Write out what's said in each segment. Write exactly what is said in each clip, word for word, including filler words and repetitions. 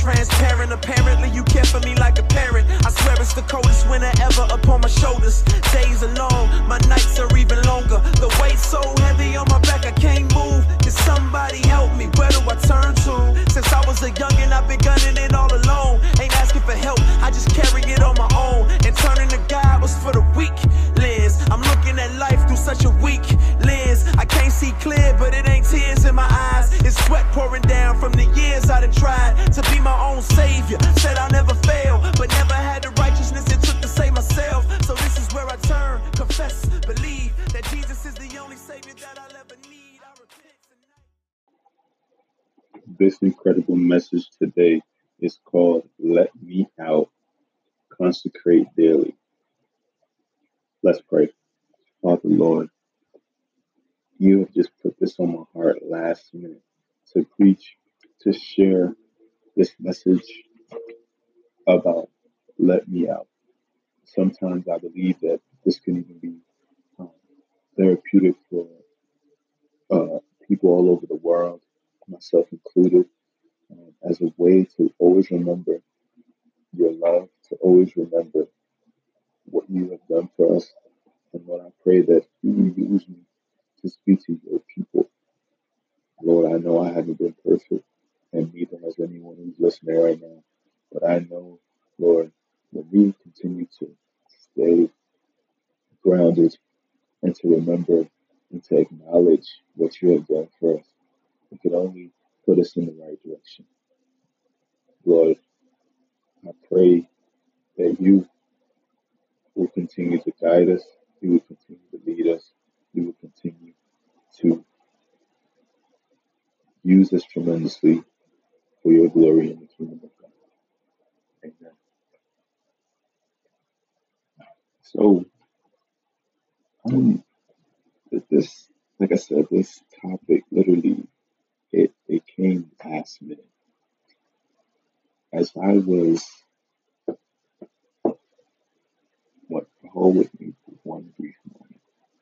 transparent. Apparently you care for me like a parent. I swear it's the coldest winter ever upon my shoulders. Days are long, my nights are even longer. The weight's so heavy on my back I can't move. Can somebody help me? Where do I turn to? Since I was a youngin', I've been gunning it all alone. Ain't asking for help, I just carry it on my own. And turning to God was for the weak lens. I'm looking at life through such a weak lens. I can't see clear, but it ain't tears in my eyes. It's sweat pouring down from the years I done tried to be my own savior. Said I'll never fail, but never had the righteousness it took to save myself. So this is where I turn, confess, believe that Jesus is the only savior that I'll ever need. I repent tonight. This incredible message today is called Let Me Out, Consecrate Daily. Let's pray. Father, Lord, you have just put this on my heart last minute to preach, to share this message about let me out. Sometimes I believe that this can even be um, therapeutic for uh, people all over the world, myself included, um, as a way to always remember your love, to always remember what you have done for us. And Lord, I pray that you will use me to speak to your people. Lord, I know I haven't been perfect, and neither has anyone who's listening right now. But I know, Lord, that we continue to stay grounded and to remember and to acknowledge what you have done for us. It can only put us in the right direction. Lord, I pray that you will continue to guide us, you will continue to lead us, you will continue to use us tremendously for your glory in the kingdom of God. Amen. So, um, this, like I said, this topic literally, it, it came last minute. As I was, what, hold with me for one brief moment.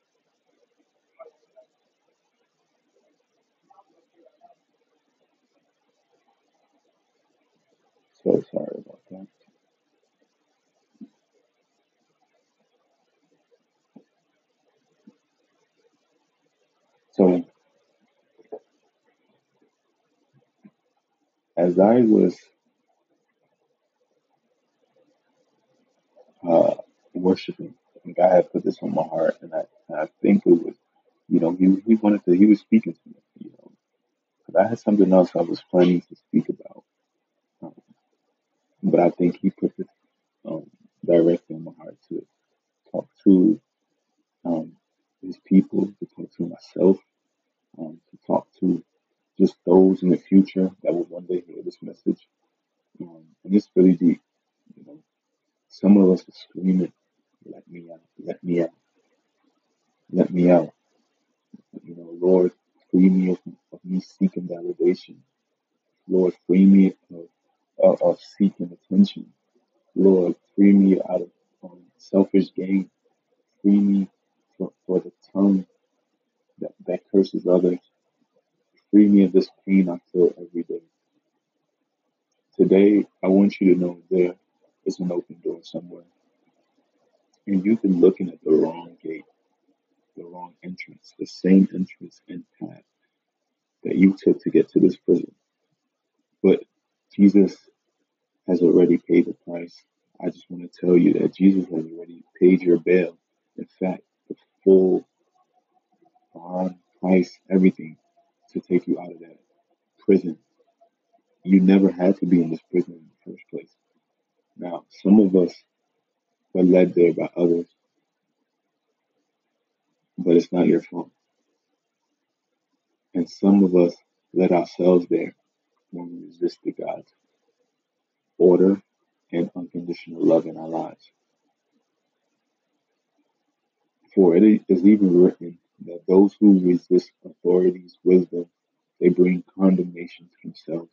So sorry about that. So, as I was uh, worshiping, and God had put this on my heart, and I, and I think it was, you know, he he wanted to, he was speaking to me, you know, because I had something else I was planning to speak about, um, but I think he put this um, directly on my heart to talk to um, his people, to talk to myself, um, to talk to just those in the future that will one day hear this message, um, and it's really deep, you know. Some of us are screaming, "Let me out! Let me out! Let me out!" You know, Lord, free me of, of me seeking validation. Lord, free me of, of, of seeking attention. Lord, free me out of um, selfish gain. Free me for, for the tongue that, that curses others. Free me of this pain I feel every day. Today, I want you to know there is an open door somewhere. And you've been looking at the wrong gate, the wrong entrance, the same entrance and path that you took to get to this prison. But Jesus has already paid the price. I just want to tell you that Jesus has already paid your bail. In fact, the full bond, price, everything to take you out of that prison. You never had to be in this prison in the first place. Now, some of us were led there by others, but it's not your fault. And some of us led ourselves there when we resisted God's order and unconditional love in our lives. For it is even written that those who resist authority's wisdom, they bring condemnation to themselves.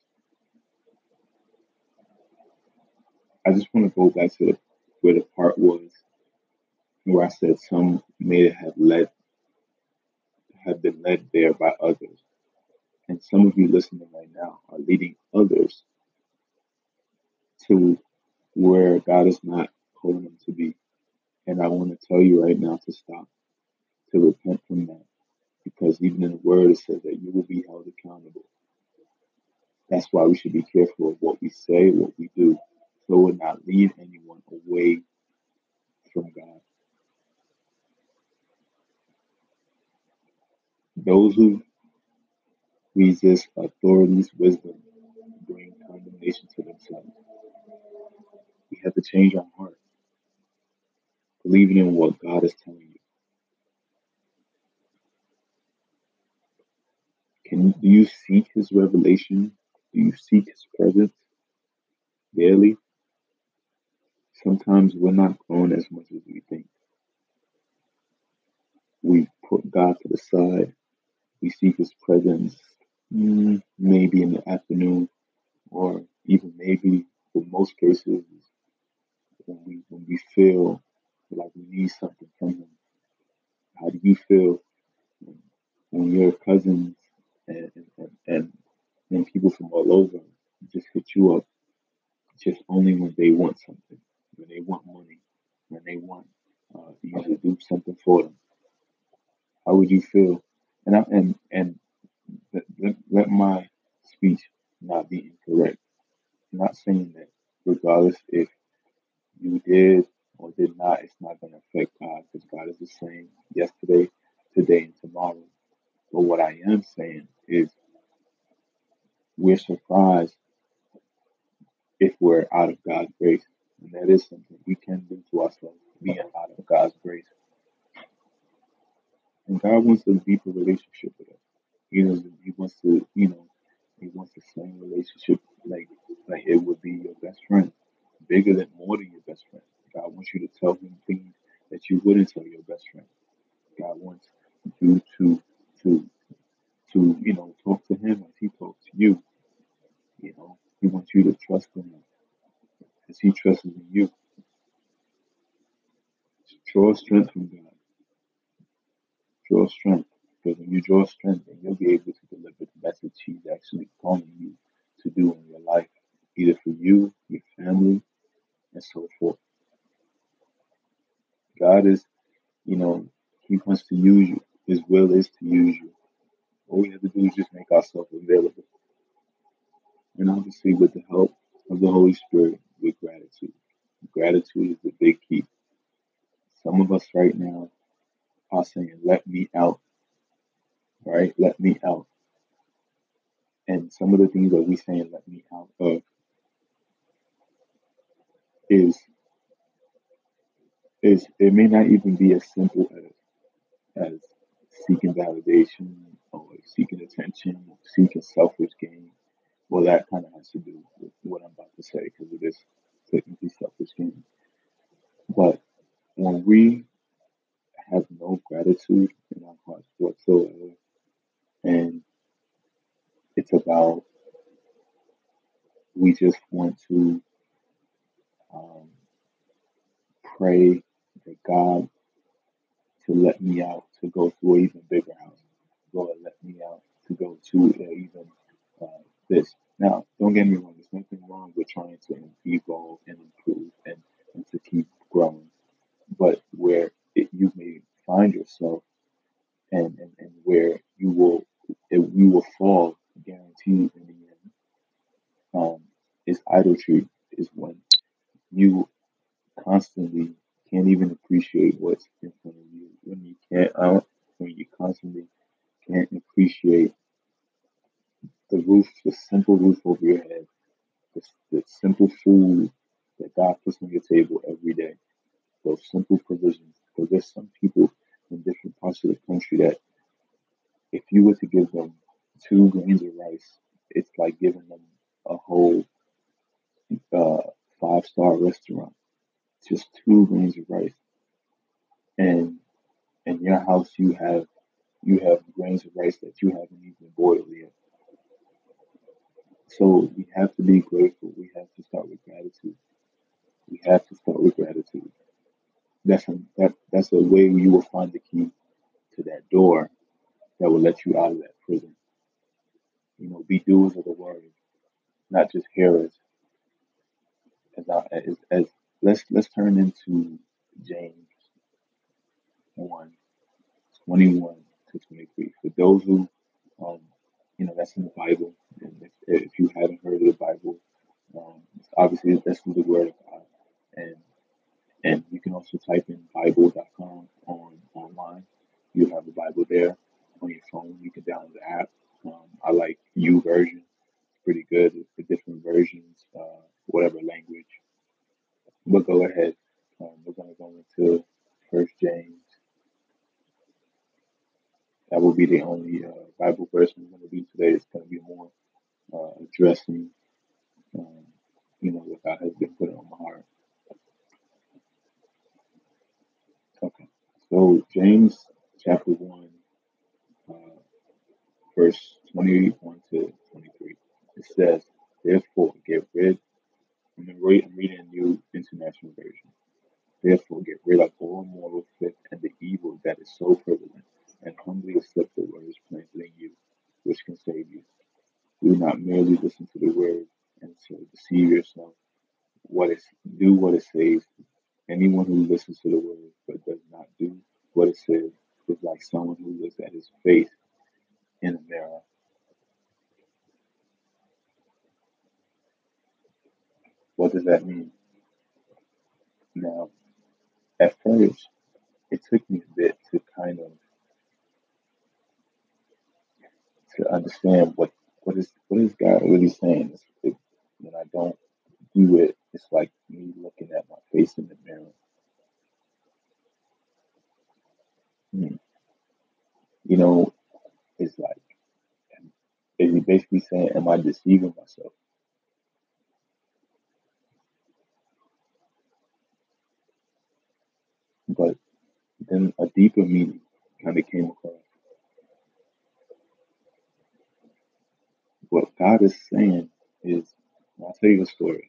I just want to go back to the, where the part was where I said some may have led have been led there by others. And some of you listening right now are leading others to where God is not calling them to be. And I want to tell you right now to stop, to repent from that. Because even in the word it says that you will be held accountable. That's why we should be careful of what we say, what we do, so it will not lead anyone away from God. Those who resist authority's wisdom bring condemnation to themselves. We have to change our heart, believing in what God is telling you. Can do you seek His revelation? Do you seek His presence daily? Sometimes we're not growing as much as we think. We put God to the side. We seek His presence mm, maybe in the afternoon, or even maybe, in most cases, when we when we feel like we need something from Him. How do you feel when, when your cousins and, and, and, and people from all over just hit you up just only when they want something, when they want money, when they want uh, you to do something for them? How would you feel? And I, and and let, let, let my speech not be incorrect. I'm not saying that regardless if you did or did not, it's not going to affect God, because God is the same yesterday, today, and tomorrow. But what I am saying is we're surprised if we're out of God's grace. And that is something we can do to ourselves, being out of God's grace. And God wants a deeper relationship with us. He wants, he wants to, you know, He wants the same relationship like like it would be your best friend, bigger than more than your best friend. God wants you to tell Him things that you wouldn't tell your best friend. God wants you to to to you know talk to Him as He talks to you. You know, He wants you to trust in Him as He trusts in you. Draw strength from God. Draw strength. Because when you draw strength, then you'll be able to deliver the message He's actually calling you to do in your life, either for you, your family, and so forth. God is, you know, He wants to use you. His will is to use you. All we have to do is just make ourselves available. And obviously, with the help of the Holy Spirit, with gratitude. Gratitude is the big key. Some of us right now are saying, let me out, right? Let me out. And some of the things that we're saying, let me out of, is, is it may not even be as simple as, as seeking validation or seeking attention, or seeking selfish gain. Well, that kind of has to do with what I'm about to say, because it is technically selfish gain. But when we have no gratitude in our hearts whatsoever, and it's about we just want to um, pray that God to let me out to go to an even bigger house. Lord, let me out to go to uh, even uh, this. Now, don't get me wrong. There's nothing wrong with trying to evolve and improve and, and to keep growing. But where it, you may find yourself, and, and, and where you will it, you will fall, guaranteed in the end, um, is idolatry. Is when you constantly can't even appreciate what's in front of you. When you can't out, when you constantly can't appreciate the roof, the simple roof over your head, the, the simple food that God puts on your table every day, those simple provisions. Because there's some people in different parts of the country that if you were to give them two grains of rice, it's like giving them a whole uh, five star restaurant. Just two grains of rice, and in your house you have you have grains of rice that you haven't even boiled yet. So we have to be grateful. We have to start with gratitude. We have to start with gratitude. That's a, that that's the way you will find the key to that door that will let you out of that prison. You know, be doers of the word, not just hearers. as I as, as let's let's turn into James one twenty one to twenty three. For those who um you know that's in the Bible, and if, if you haven't heard of the Bible, um, obviously that's the Word of God, and and you can also type in Bible dot com on online. You have the Bible there on your phone. You can download the app. Um, I like U version. It's pretty good. It's the different versions, uh, whatever language. But go ahead. Um, we're going to go into First James. That will be the only uh, Bible verse we're going to do today. It's going to be more uh, addressing, um, you know, what God has been putting on my heart. Okay. So James chapter one, uh, verse twenty-one to twenty-three. It says, therefore get rid, I'm reading, I'm reading a new international version. Therefore get rid of all moral filth and the evil that is so prevalent, and humbly accept the words planted in you, which can save you. Do not merely listen to the word and so deceive yourself. What is do what it says. Anyone who listens to the word but does not do what it says is like someone who looks at his face in a mirror. What does that mean? Now, at first, it took me a bit to kind of to understand what what is what is God really saying. It's, it, when I don't do it, it's like me looking at my face in the mirror. Hmm. You know, it's like is he basically saying, "Am I deceiving myself?" But then a deeper meaning kind of came across. What God is saying is, I'll tell you a story.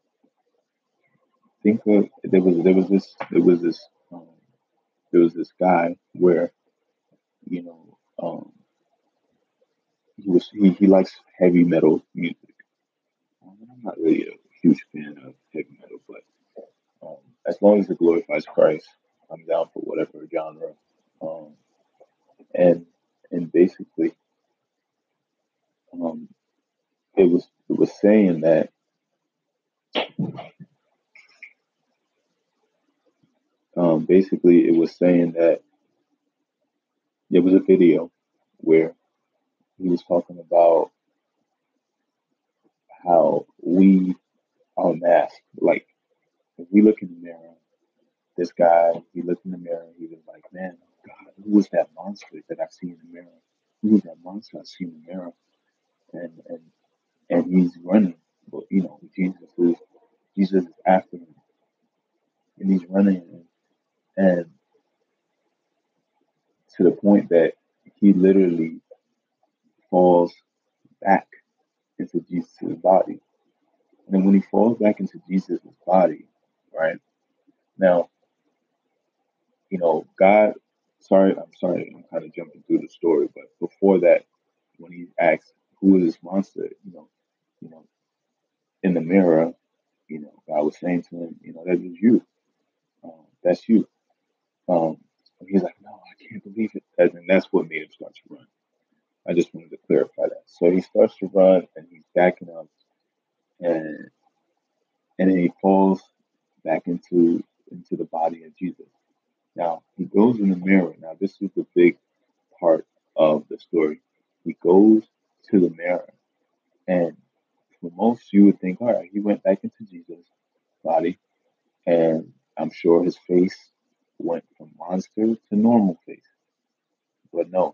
Think of there was there was this there was this um, there was this guy where you know um, he was he, he likes heavy metal music. Um, I'm not really a huge fan of heavy metal, but um, as long as it glorifies Christ, I'm down for whatever genre. Um, and and basically, um, it was it was saying that um, basically it was saying that there was a video where he was talking about how we are masked. Like if we look in the mirror, this guy, he looked in the mirror, he was like, man, God, who was that monster that I see in the mirror? Who was that monster I see in the mirror? And and and he's running. But you know, Jesus is Jesus is after him, and he's running, and, and to the point that he literally falls back into Jesus' body. And then when he falls back into Jesus' body, right now, you know, God. Sorry, I'm sorry, I'm kind of jumping through the story, but before that, when he asks, "Who is this monster?" You know, you know, in the mirror, you know, God was saying to him, "You know, that is you. Um, that's you." Um, and he's like, "No, I can't believe it," and then that's what made him start to run. I just wanted to clarify that. So he starts to run, and he's backing up, and and then he falls back into into the body of Jesus. Now he goes in the mirror. Now this is the big part of the story. He goes to the mirror, and for most, you would think, all right, he went back into Jesus' body, and I'm sure his face went from monster to normal face. But no,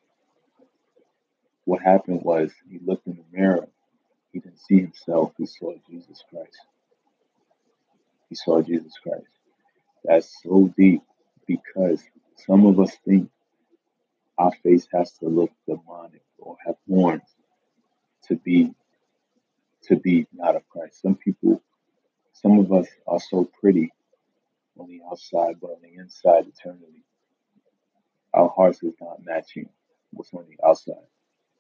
what happened was he looked in the mirror. He didn't see himself. He saw Jesus Christ. He saw Jesus Christ. That's so deep because some of us think our face has to look demonic or have horns to be to be not of Christ. Some people, some of us are so pretty on the outside, but on the inside, eternally, our hearts is not matching what's on the outside.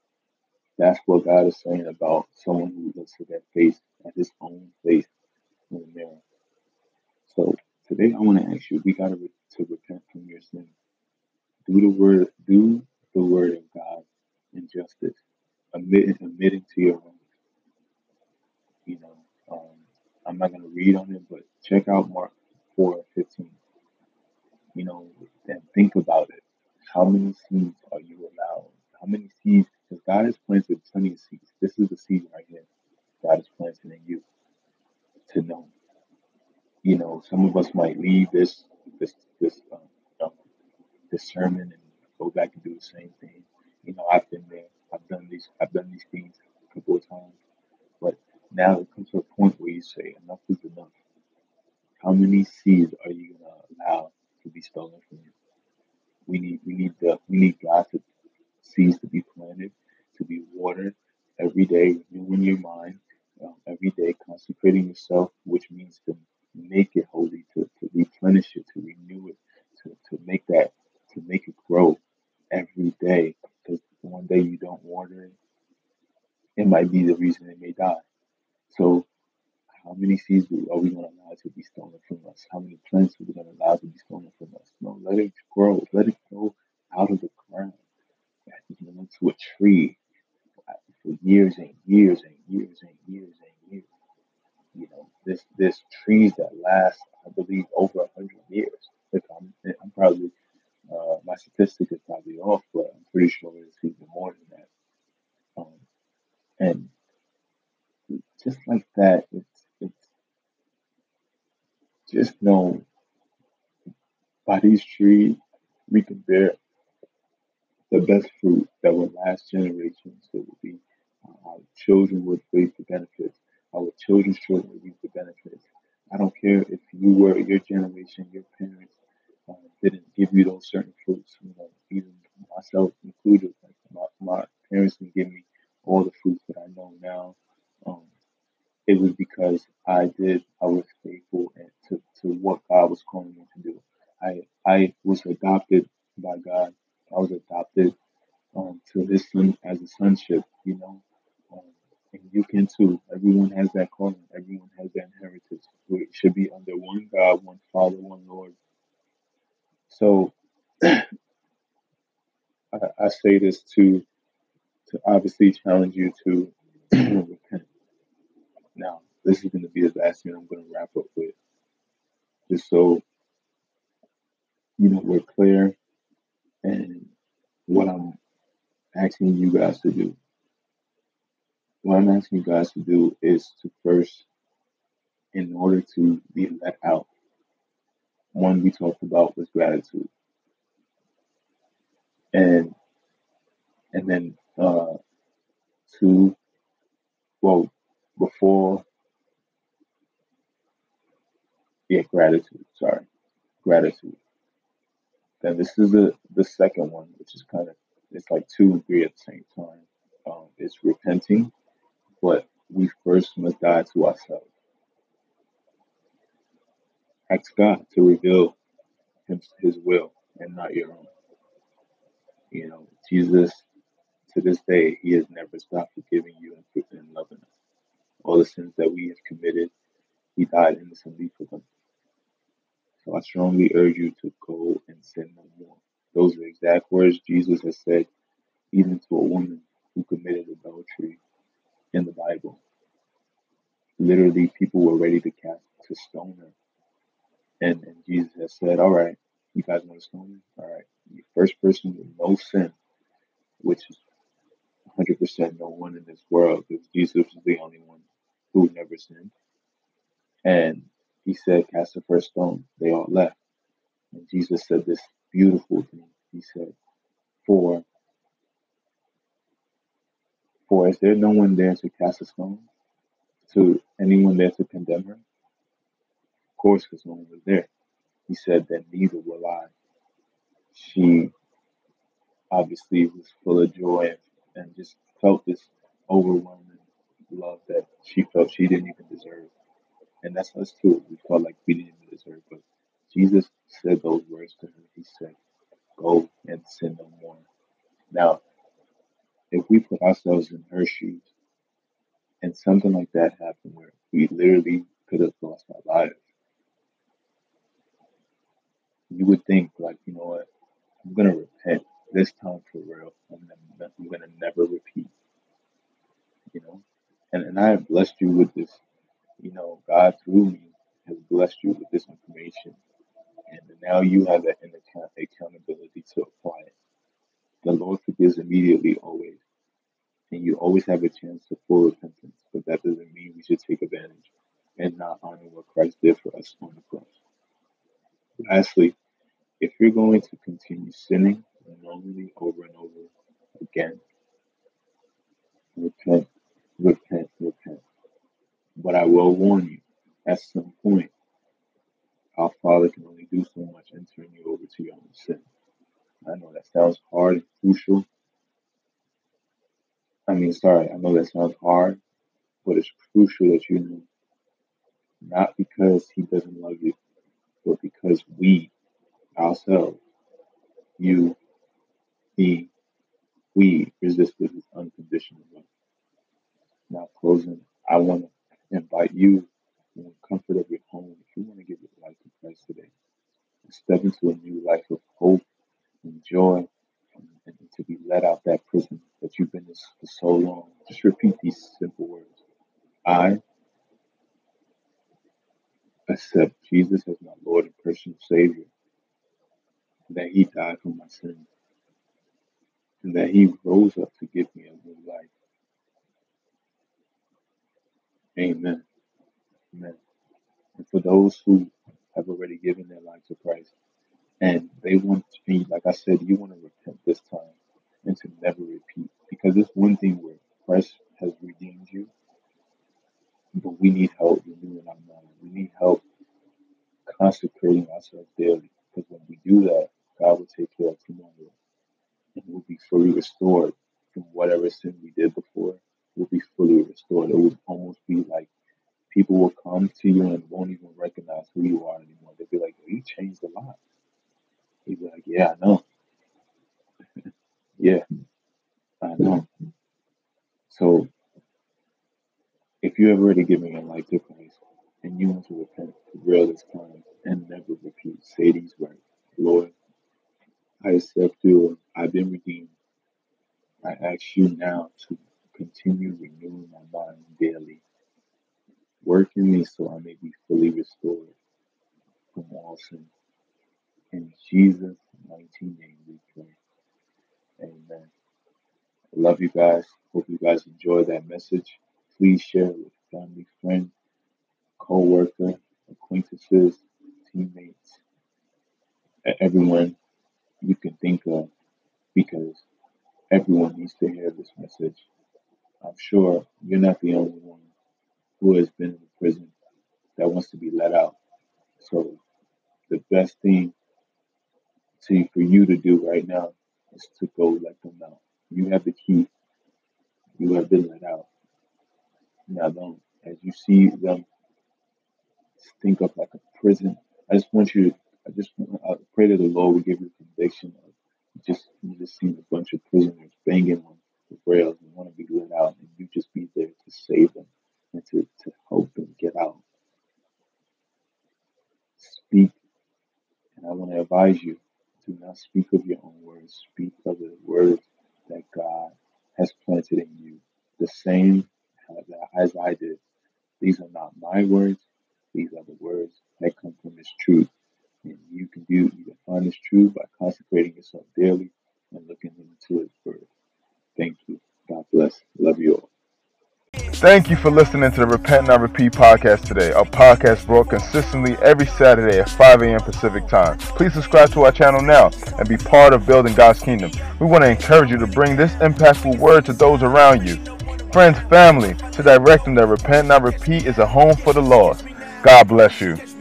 That's what God is saying about someone who looks at their face, at his own face, to the mirror. So today I want to ask you, we got to, re- to repent from your sin. Do the word, do the word of God in justice. Admit, admitting to your wrong. You know, um, I'm not going to read on it, but check out Mark four fifteen. You know, and think about it. How many seeds are you allowed? How many seeds? Because God has planted plenty of seeds. This is the seed right here. God is planting in you to know. You know, some of us might leave this this this um, um, this sermon and go back and do the same thing. You know, I've been there. I've done these. I've done these things a couple of times. But now it comes to a point where you say, enough is enough. How many seeds are you gonna allow to be stolen from you? We need we need the we need God to seeds to be planted, to be watered every day, renewing your mind, um, every day consecrating yourself, which means to make it holy, to, to replenish it, to renew it, to, to make that to make it grow every day. Because one day you don't water it, it might be the reason it may die. So how many seeds are we going to allow to be stolen from us? How many plants are we going to allow to be stolen from us? No, let it grow. Let it grow out of the ground. You know, to a tree for years and years and years and years and years. You know, there's there's trees that last, I believe, over a hundred years. If I'm, I'm probably uh, my statistic is probably off, but I'm pretty sure it's even more than that. Um, and just like that, it's it's just know by these trees we can bear the best fruit that will last generations. It will be uh, our children would reap the benefits. Our children's children would reap the benefits. I don't care if you were your generation, your parents uh, didn't give you those certain fruits. You know, even myself included. Like my, my parents didn't give me all the fruits that I know now. Um, it was because I did. I was faithful and to, to what God was calling me to do. I I was adopted by God. I was adopted um, to his son as a sonship, you know. Um, and you can too. Everyone has that calling. Everyone has that inheritance. We should be under one God, one Father, one Lord. So I, I say this to to obviously challenge you to repent. Now, this is going to be the last thing I'm going to wrap up with, just so you know we're clear and what I'm asking you guys to do. What I'm asking you guys to do is to first, in order to be let out, one we talked about was gratitude, and and then uh, two, well, before, yeah, gratitude. Sorry, gratitude. Then this is the the second one, which is kind of it's like two and three at the same time. Um, it's repenting, but we first must die to ourselves. Ask God to reveal His, His will and not your own. You know, Jesus, to this day, He has never stopped forgiving you and, and loving us. All the sins that we have committed, He died innocently for them. So I strongly urge you to go and sin no more. Those are the exact words Jesus has said, even to a woman who committed adultery in the Bible. Literally, people were ready to cast to stone her, and, and Jesus has said, "All right, you guys want to stone me? All right, the first person with no sin, which is one hundred percent no one in this world, because Jesus is the only one who never sinned." And He said, "Cast the first stone." They all left. And Jesus said this beautiful thing. He said, For for is there no one there to cast a stone? To anyone there to condemn her? Of course, because no one was there. He said that neither will I. She obviously was full of joy and, and just felt this overwhelming love that she felt she didn't even deserve. And that's us too. We felt like we didn't even deserve. But Jesus said those words to her. He said, Go and sin no more. Now, if we put ourselves in her shoes, and something like that happened where we literally could have lost my life. You would think, like, you know what, I'm going to repent this time for real. I'm gonna, I'm gonna never repeat, you know. And, and I have blessed you with this, you know, God through me has blessed you with this information. And now you have that account- accountability to apply it. The Lord forgives immediately, always. And you always have a chance to full repentance. But that doesn't mean we should take advantage and not honor what Christ did for us on the cross. Lastly, if you're going to continue sinning normally over and over again, repent, repent, repent. But I will warn you, at some point, our Father can only do so much in turning you over to your own sin. I know that sounds hard and crucial. I mean, sorry, I know that sounds hard, but it's crucial that you know, not because He doesn't love you, but because we, ourselves, you, He, we resisted His unconditional love. Now, closing, I want to invite you in the comfort of your home, if you want to give your life to Christ today, and step into a new life of hope and joy, and, and to be let out that prison that you've been in for so long. Just repeat these simple words. I accept Jesus as my Lord and personal Savior, that He died for my sins, and that He rose up to give me a new life. Amen. Amen. And for those who have already given their life to Christ, and they want to be, like I said, you want to repent this time and to never repeat. Because it's one thing where Christ has redeemed you, but we need help renewing our mind. We need help consecrating ourselves daily. Because when we do that, God will take care of tomorrow. And we'll be fully restored from whatever sin we did before. We'll be fully restored. It would almost be like people will come to you and won't even recognize who you are anymore. They'll be like, oh, you changed a lot. You'll be like, yeah, I know. Yeah, I know. So if you have already given your life to Christ and you want to repent for real this time and never repeat, say these words. Lord, I accept you. I've been redeemed. I ask you now to continue renewing my mind daily. Work in me so I may be fully restored from all sin. In Jesus' mighty name we pray. Amen. I love you guys. Hope you guys enjoy that message. Please share it with family, friends, co-worker, acquaintances, teammates, everyone you can think of, because everyone needs to hear this message. I'm sure you're not the only one who has been in prison that wants to be let out. So the best thing to, for you to do right now is to go let them out. You have the key. You have been let out. Now don't, as you see them think of like a prison, I just want you to, I just I pray that the Lord will give you conviction of just, you just see a bunch of prisoners banging on the rails and want to be let out, and you just be there to save them and to, to help them get out. Speak, and I want to advise you, do not speak of your own words. Speak of the words that God has planted in you. The same as I did. These are not my words. These are the words that come from His truth. And you can do, you can find His truth by consecrating yourself daily and looking into His word. Thank you. God bless. Love you all. Thank you for listening to the Repent Not Repeat podcast today, a podcast brought consistently every Saturday at five a.m. Pacific time. Please subscribe to our channel now and be part of building God's kingdom. We want to encourage you to bring this impactful word to those around you, friends, family, to direct them that Repent Not Repeat is a home for the lost. God bless you.